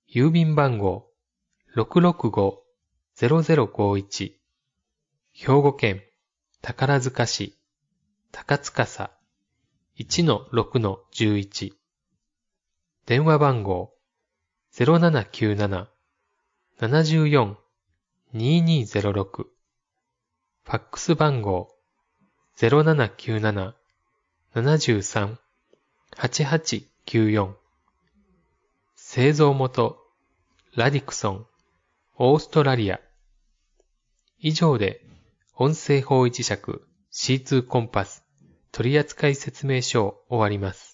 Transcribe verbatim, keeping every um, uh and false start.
郵便番号 ろくろくごーぜろぜろごいち 兵庫県宝塚市高塚佐 いちのろくのじゅういち 電話番号 ゼロななきゅうなな ななよん ににゼロろく ファックス番号 ゼロななきゅうなな ななさん はちはちきゅうよん 製造元ラディクソンオーストラリア。以上で音声方位磁石 シーツー コンパス取扱説明書を終わります。